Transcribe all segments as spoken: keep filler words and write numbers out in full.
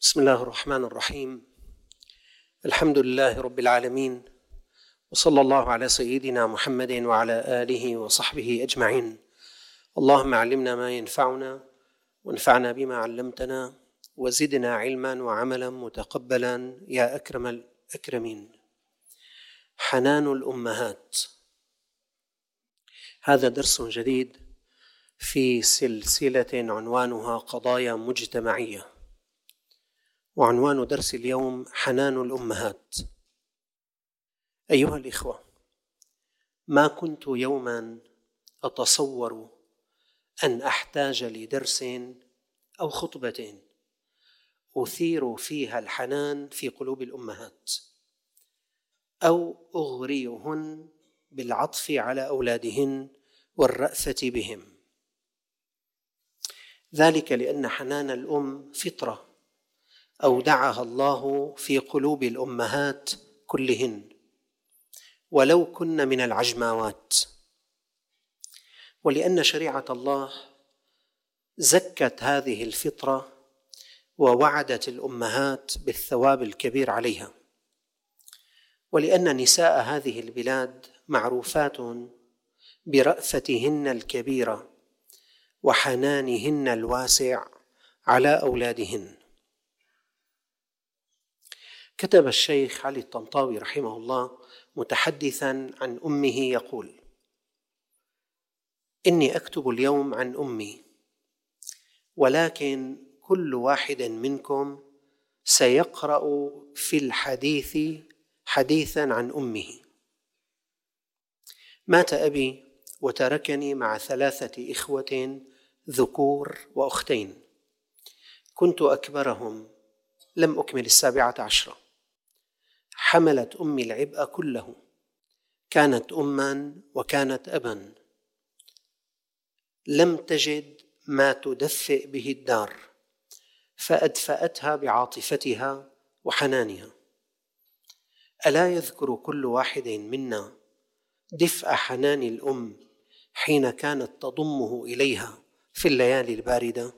بسم الله الرحمن الرحيم. الحمد لله رب العالمين، وصلى الله على سيدنا محمد وعلى آله وصحبه أجمعين. اللهم علمنا ما ينفعنا وانفعنا بما علمتنا وزدنا علما وعملا متقبلا يا أكرم الأكرمين. حنان الأمهات، هذا درس جديد في سلسلة عنوانها قضايا مجتمعية، وعنوان درس اليوم حنان الأمهات. أيها الإخوة، ما كنت يوما أتصور أن أحتاج لدرس أو خطبة أثير فيها الحنان في قلوب الأمهات، أو أغريهن بالعطف على أولادهن والرأفة بهم، ذلك لأن حنان الأم فطرة أودعها الله في قلوب الأمهات كلهن ولو كن من العجماوات، ولأن شريعة الله زكت هذه الفطرة ووعدت الأمهات بالثواب الكبير عليها، ولأن نساء هذه البلاد معروفات برأفتهن الكبيرة وحنانهن الواسع على أولادهن. كتب الشيخ علي الطنطاوي رحمه الله متحدثا عن أمه يقول: إني أكتب اليوم عن أمي، ولكن كل واحد منكم سيقرأ في الحديث حديثا عن أمه. مات أبي وتركني مع ثلاثة إخوة ذكور وأختين، كنت أكبرهم، لم أكمل السابعة عشرة. حملت أمي العبء كله، كانت أما وكانت أبا، لم تجد ما تدفئ به الدار، فأدفأتها بعاطفتها وحنانها. ألا يذكر كل واحد منا دفء حنان الأم حين كانت تضمه إليها في الليالي الباردة؟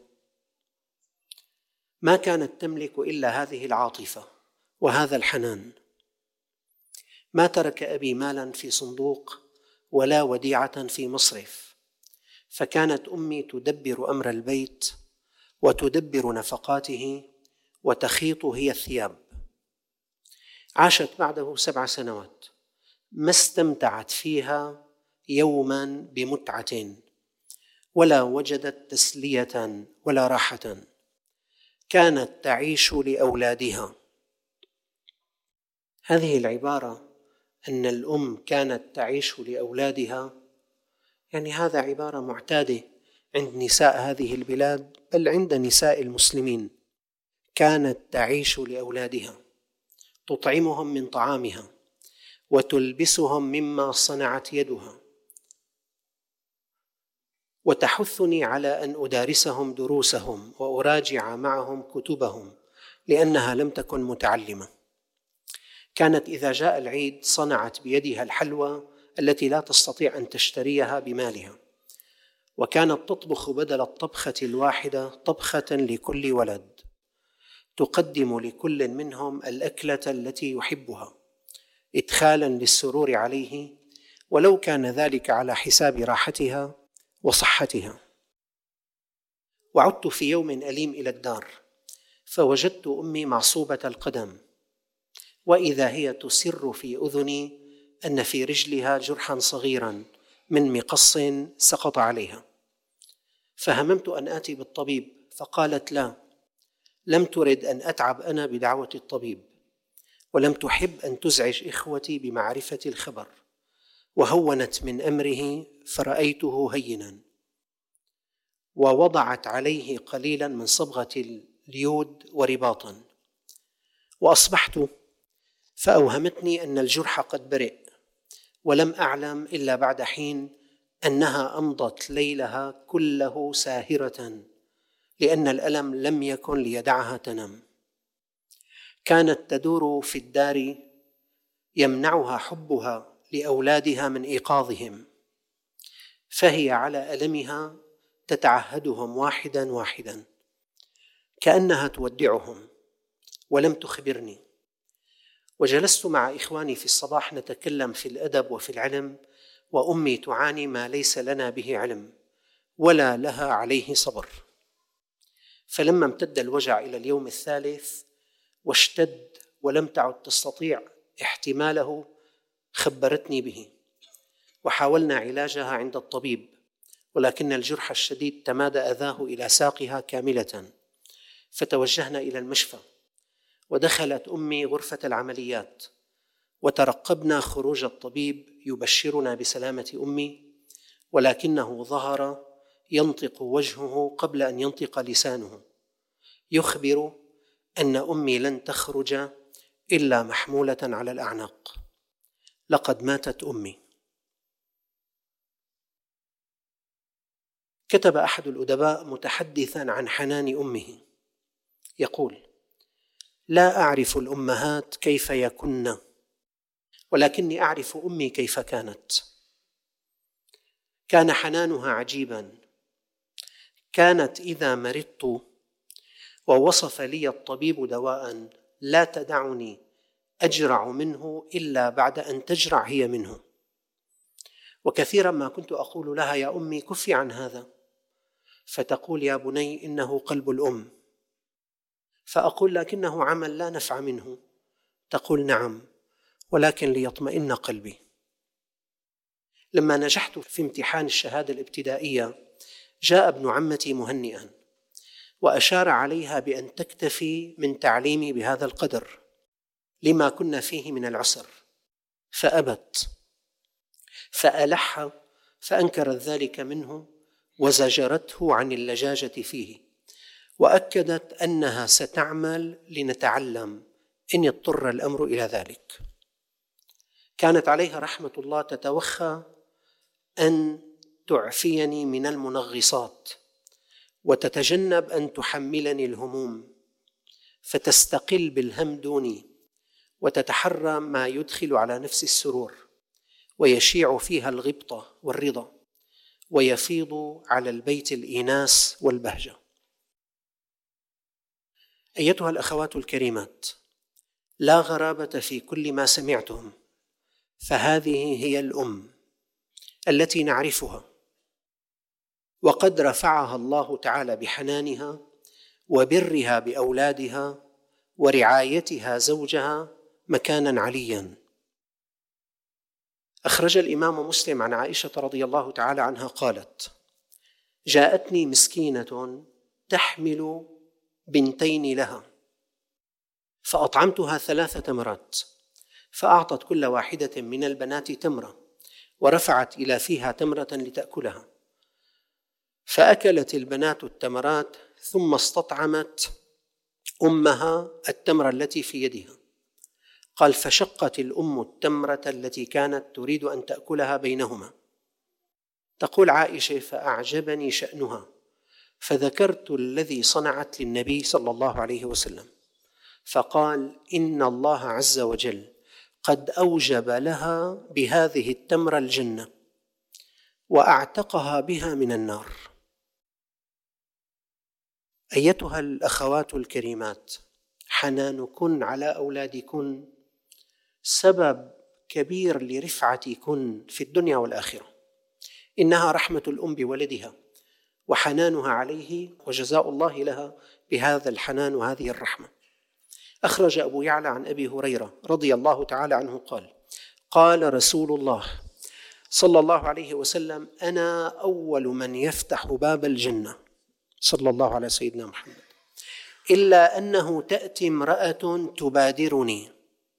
ما كانت تملك إلا هذه العاطفة وهذا الحنان. ما ترك أبي مالا في صندوق ولا وديعة في مصرف، فكانت أمي تدبر أمر البيت وتدبر نفقاته وتخيط هي الثياب. عاشت بعده سبع سنوات، ما استمتعت فيها يوما بمتعة ولا وجدت تسلية ولا راحة، كانت تعيش لأولادها. هذه العبارة أن الأم كانت تعيش لأولادها، يعني هذا عبارة معتادة عند نساء هذه البلاد، بل عند نساء المسلمين. كانت تعيش لأولادها، تطعمهم من طعامها وتلبسهم مما صنعت يدها، وتحثني على أن أدارسهم دروسهم وأراجع معهم كتبهم، لأنها لم تكن متعلمة. كانت إذا جاء العيد صنعت بيدها الحلوى التي لا تستطيع أن تشتريها بمالها، وكانت تطبخ بدل الطبخة الواحدة طبخة لكل ولد، تقدم لكل منهم الأكلة التي يحبها إدخالا للسرور عليه، ولو كان ذلك على حساب راحتها وصحتها. وعدت في يوم أليم إلى الدار، فوجدت أمي معصوبة القدم، وإذا هي تسر في أذني أن في رجلها جرحا صغيرا من مقص سقط عليها. فهممت أن آتي بالطبيب، فقالت: لا، لم ترد أن أتعب أنا بدعوة الطبيب، ولم تحب أن تزعج إخوتي بمعرفة الخبر، وهونت من أمره فرأيته هينا، ووضعت عليه قليلا من صبغة اليود ورباطا. وأصبحت فأوهمتني أن الجرح قد برئ، ولم أعلم إلا بعد حين أنها أمضت ليلها كله ساهرة، لأن الألم لم يكن ليدعها تنام. كانت تدور في الدار يمنعها حبها لأولادها من إيقاظهم، فهي على ألمها تتعهدهم واحدا واحدا، كأنها تودعهم ولم تخبرني. وجلست مع إخواني في الصباح نتكلم في الأدب وفي العلم، وأمي تعاني ما ليس لنا به علم ولا لها عليه صبر. فلما امتد الوجع إلى اليوم الثالث واشتد ولم تعد تستطيع احتماله خبرتني به، وحاولنا علاجها عند الطبيب، ولكن الجرح الشديد تمادى أذاه إلى ساقها كاملة، فتوجهنا إلى المشفى، ودخلت أمي غرفة العمليات، وترقبنا خروج الطبيب يبشرنا بسلامة أمي، ولكنه ظهر ينطق وجهه قبل أن ينطق لسانه، يخبر أن أمي لن تخرج إلا محمولة على الأعناق. لقد ماتت أمي. كتب أحد الأدباء متحدثا عن حنان أمه يقول: لا أعرف الأمهات كيف يكن، ولكني أعرف أمي كيف كانت. كان حنانها عجيبا. كانت إذا مرضت ووصف لي الطبيب دواء لا تدعني أجرع منه إلا بعد أن تجرع هي منه. وكثيرا ما كنت أقول لها: يا أمي كفي عن هذا، فتقول: يا بني إنه قلب الأم. فأقول: لكنه عمل لا نفع منه. تقول: نعم، ولكن ليطمئن قلبي. لما نجحت في امتحان الشهادة الابتدائية جاء ابن عمتي مهنئا، وأشار عليها بأن تكتفي من تعليمي بهذا القدر لما كنا فيه من العسر، فأبت، فألح فأنكرت ذلك منه وزجرته عن اللجاجة فيه، وأكدت أنها ستعمل لنتعلم إن اضطر الأمر إلى ذلك. كانت عليها رحمة الله تتوخى أن تعفيني من المنغصات، وتتجنب أن تحملني الهموم، فتستقل بالهم دوني، وتتحرى ما يدخل على نفس السرور، ويشيع فيها الغبطة والرضا، ويفيض على البيت الإيناس والبهجة. أيتها الأخوات الكريمات، لا غرابة في كل ما سمعتم، فهذه هي الأم التي نعرفها، وقد رفعها الله تعالى بحنانها وبرها بأولادها ورعايتها زوجها مكانا عليا. أخرج الإمام مسلم عن عائشة رضي الله تعالى عنها قالت: جاءتني مسكينة تحمل بنتين لها، فأطعمتها ثلاث تمرات، فأعطت كل واحدة من البنات تمرة، ورفعت إلى فيها تمرة لتأكلها، فأكلت البنات التمرات ثم استطعمت أمها التمرة التي في يدها. قال: فشقت الأم التمرة التي كانت تريد أن تأكلها بينهما. تقول عائشة: فأعجبني شأنها، فذكرت الذي صنعت للنبي صلى الله عليه وسلم، فقال: إن الله عز وجل قد أوجب لها بهذه التمرة الجنة، وأعتقها بها من النار. أيتها الأخوات الكريمات، حنانكن على أولادكن سبب كبير لرفعتكن في الدنيا والآخرة. إنها رحمة الأم بولدها وحنانها عليه، وجزاء الله لها بهذا الحنان وهذه الرحمة. أخرج أبو يعلى عن أبي هريرة رضي الله تعالى عنه قال: قال رسول الله صلى الله عليه وسلم: أنا أول من يفتح باب الجنة، صلى الله على سيدنا محمد، إلا أنه تأتي امرأة تبادرني.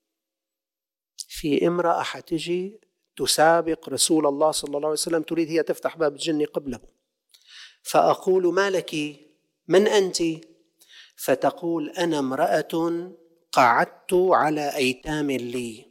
في امرأة حتجي تسابق رسول الله صلى الله عليه وسلم، تريد هي تفتح باب الجنة قبله، فأقول: ما لك؟ من أنت؟ فتقول: أنا امرأة قعدت على أيتام لي،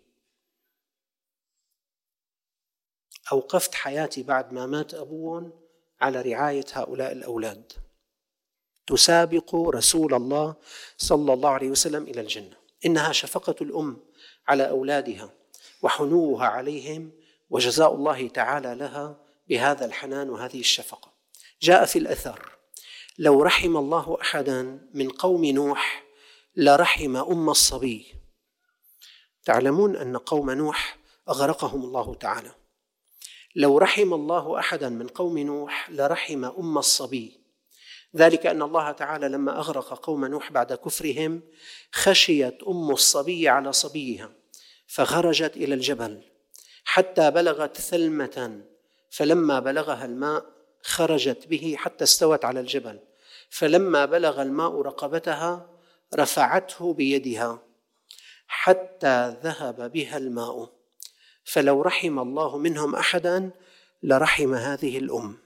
أوقفت حياتي بعد ما مات أبوهم على رعاية هؤلاء الأولاد، تسابق رسول الله صلى الله عليه وسلم إلى الجنة. إنها شفقة الأم على أولادها وحنوها عليهم، وجزاء الله تعالى لها بهذا الحنان وهذه الشفقة. جاء في الأثر: لو رحم الله أحدا من قوم نوح لرحم أم الصبي. تعلمون أن قوم نوح أغرقهم الله تعالى. لو رحم الله أحدا من قوم نوح لرحم أم الصبي، ذلك أن الله تعالى لما أغرق قوم نوح بعد كفرهم خشيت أم الصبي على صبيها فخرجت إلى الجبل حتى بلغت ثلمة، فلما بلغها الماء خرجت به حتى استوت على الجبل، فلما بلغ الماء رقبتها رفعته بيدها حتى ذهب بها الماء. فلو رحم الله منهم أحدا لرحم هذه الأم.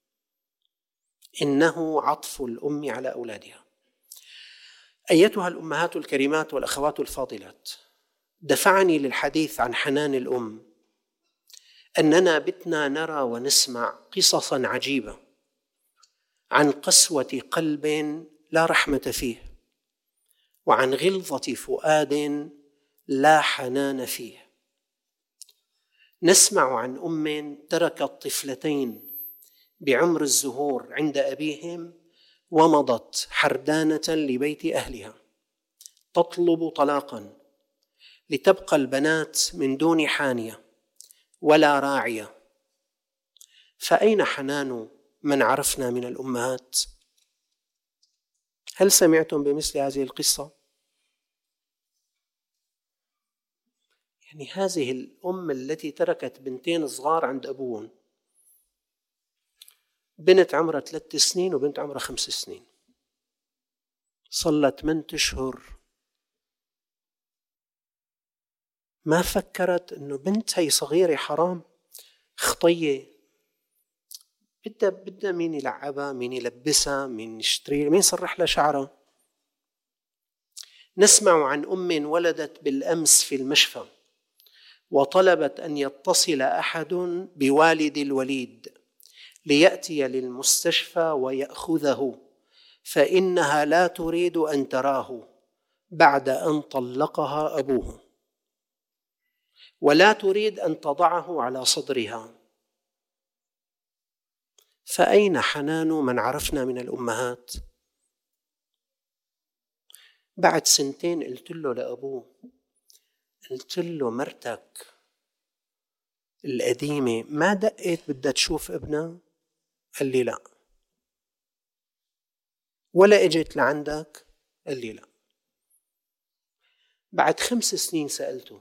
إنه عطف الأم على أولادها. أيتها الأمهات الكريمات والأخوات الفاضلات، دفعني للحديث عن حنان الأم أننا بتنا نرى ونسمع قصصا عجيبة عن قسوة قلب لا رحمة فيه، وعن غلظة فؤاد لا حنان فيه. نسمع عن أم تركت طفلتين بعمر الزهور عند أبيهم ومضت حردانة لبيت أهلها تطلب طلاقا لتبقى البنات من دون حانية ولا راعية. فأين حنان من عرفنا من الأمهات؟ هل سمعتم بمثل هذه القصة؟ يعني هذه الأم التي تركت بنتين صغار عند أبوهم، بنت عمرها ثلاث سنين وبنت عمرها خمس سنين، صلت ثمانية أشهر ما فكرت إنه بنت هي صغيرة حرام خطية، بدها بدها مين يلعبها، مين يلبسها، مين يشتري، مين يسرح لها شعرها. نسمع عن أم ولدت بالأمس في المشفى وطلبت أن يتصل أحد بوالد الوليد ليأتي للمستشفى ويأخذه، فإنها لا تريد أن تراه بعد أن طلقها أبوه، ولا تريد أن تضعه على صدرها. فأين حنان من عرفنا من الأمهات؟ بعد سنتين قلت له لأبوه، قلت له مرتك القديمة ما دقت بدها تشوف ابنها؟ قال لي لا. ولا اجت لعندك؟ قال لي لا. بعد خمس سنين سألته،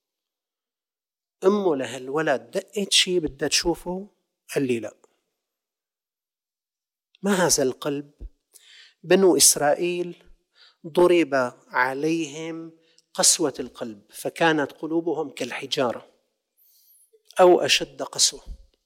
أمه لهالولد دقت شي بدها تشوفه؟ قال لي لا. ما هذا القلب؟ بنو إسرائيل ضرب عليهم قسوة القلب فكانت قلوبهم كالحجارة أو أشد قسوة.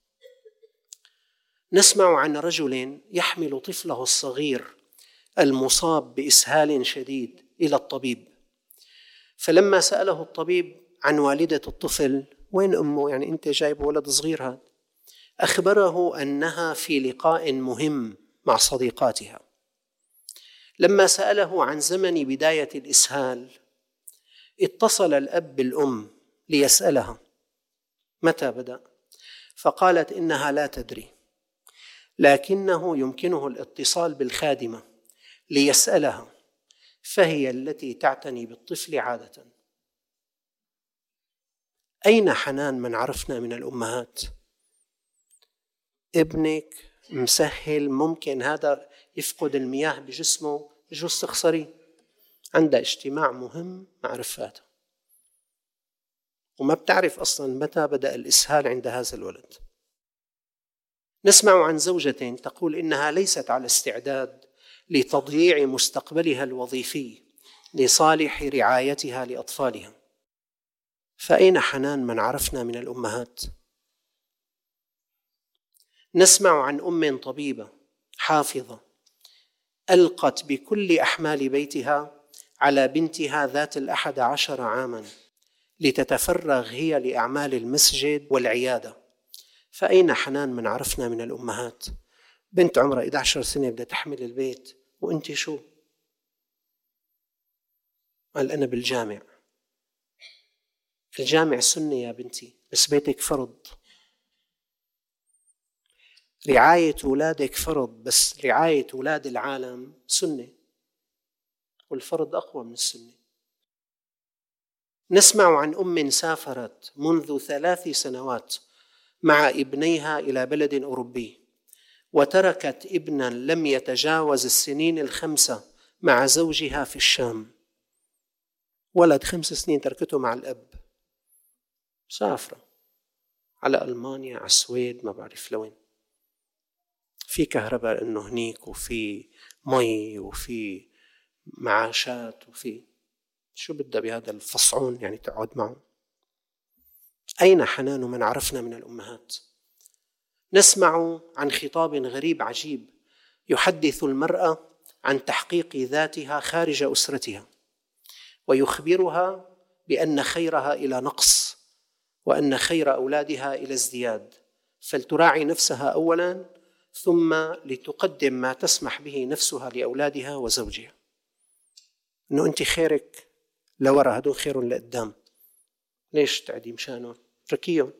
نسمع عن رجل يحمل طفله الصغير المصاب بإسهال شديد إلى الطبيب، فلما سأله الطبيب عن والدة الطفل، وين أمه؟ يعني أنت جايب ولد صغير هذا، أخبره أنها في لقاء مهم مع صديقاتها. لما سأله عن زمن بداية الإسهال اتصل الأب بالأم ليسألها متى بدأ، فقالت إنها لا تدري، لكنه يمكنه الاتصال بالخادمة ليسألها، فهي التي تعتني بالطفل عادة. أين حنان من عرفنا من الأمهات؟ ابنك مسهل، ممكن هذا يفقد المياه بجسمه، بجوز تخسري، عندها اجتماع مهم مع رفاته وما بتعرف أصلا متى بدأ الإسهال عند هذا الولد. نسمع عن زوجة تقول إنها ليست على استعداد لتضييع مستقبلها الوظيفي لصالح رعايتها لأطفالها. فأين حنان من عرفنا من الأمهات؟ نسمع عن أم طبيبة حافظة ألقت بكل أحمال بيتها على بنتها ذات الأحد عشر عاما لتتفرغ هي لأعمال المسجد والعيادة. فأين حنان من عرفنا من الأمهات؟ بنت عمرها إحدى عشرة سنة بدها تحمل البيت، وأنت شو؟ قال أنا بالجامع. الجامع سنة يا بنتي، بس بيتك فرض. رعاية أولادك فرض، بس رعاية أولاد العالم سنة. والفرض أقوى من السنة. نسمع عن أم سافرت منذ ثلاث سنوات مع ابنيها إلى بلد أوروبي، وتركت ابنا لم يتجاوز السنين الخمسة مع زوجها في الشام. ولد خمس سنين تركته مع الأب، سافرة على ألمانيا، على السويد، ما بعرف لوين. في كهرباء إنه هنيك، وفي مي، وفي معاشات، وفي شو بدها بهذا الفصعون يعني تقعد معه. أين حنان من عرفنا من الأمهات؟ نسمع عن خطاب غريب عجيب يحدث المرأة عن تحقيق ذاتها خارج أسرتها، ويخبرها بأن خيرها إلى نقص، وأن خير أولادها إلى ازدياد، فلتراعي نفسها أولا، ثم لتقدم ما تسمح به نفسها لأولادها وزوجها. إنه أنت خيرك لورا، هدول خير لقدام، ليش تعدي مشانه؟ اتركيهم،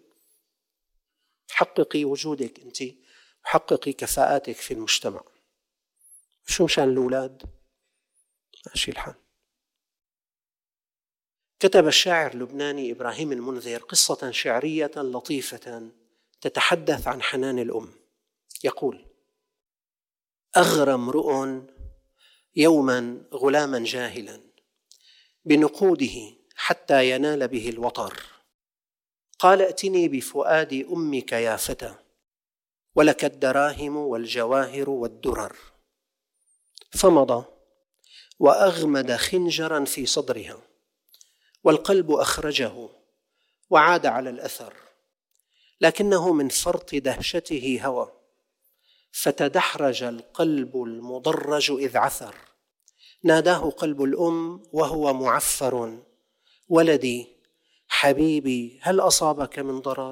حققي وجودك أنت، وحققي كفاءاتك في المجتمع. شو مشان الأولاد؟ ماشي الحال. كتب الشاعر اللبناني إبراهيم المنذر قصة شعرية لطيفة تتحدث عن حنان الأم. يقول: أغرى امرؤ يوما غلاما جاهلا بنقوده حتى ينال به الوطر، قال: ائتني بفؤاد أمك يا فتى، ولك الدراهم والجواهر والدرر. فمضى وأغمد خنجرا في صدرها، والقلب أخرجه وعاد على الأثر، لكنه من فرط دهشته هوى، فتدحرج القلب المضرج إذ عثر. ناداه قلب الأم وهو معفر: ولدي حبيبي هل أصابك من ضرر؟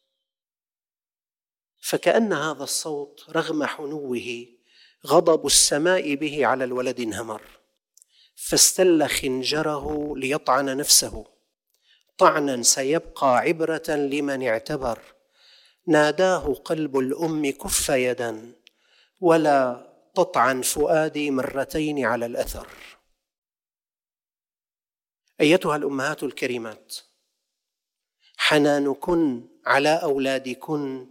فكأن هذا الصوت رغم حنوه غضب السماء به على الولد انهمر، فاستل خنجره ليطعن نفسه طعنا سيبقى عبرة لمن اعتبر. ناداه قلب الأم: كف يدا، ولا تطعن فؤادي مرتين على الأثر. أيتها الأمهات الكريمات، حنانكن على أولادكن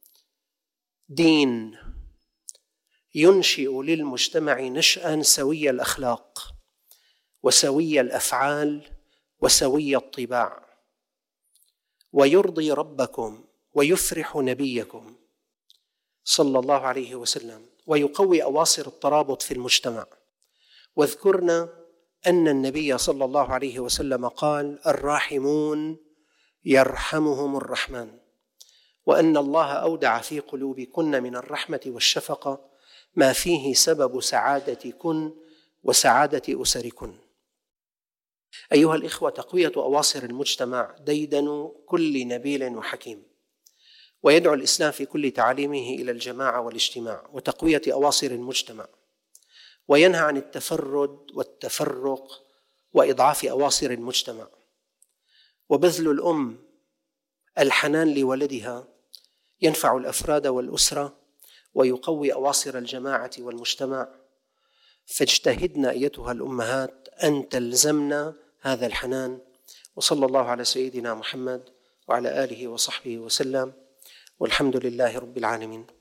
دين ينشئ للمجتمع نشأً سوي الأخلاق وسوي الأفعال وسوي الطباع، ويرضي ربكم ويفرح نبيكم صلى الله عليه وسلم، ويقوي أواصر الترابط في المجتمع. واذكرنا أن النبي صلى الله عليه وسلم قال: الراحمون يرحمهم الرحمن، وأن الله أودع في قلوبكن من الرحمة والشفقة ما فيه سبب سعادتكن وسعادة أسركن. أيها الإخوة، تقوية أواصر المجتمع ديدن كل نبيل وحكيم، ويدعو الإسلام في كل تعاليمه إلى الجماعة والاجتماع وتقوية أواصر المجتمع، وينهى عن التفرد والتفرق وإضعاف أواصر المجتمع. وبذل الأم الحنان لولدها ينفع الأفراد والأسرة ويقوي أواصر الجماعة والمجتمع. فاجتهدنا أيتها الأمهات أن تلزمنا هذا الحنان. وصلى الله على سيدنا محمد وعلى آله وصحبه وسلم، والحمد لله رب العالمين.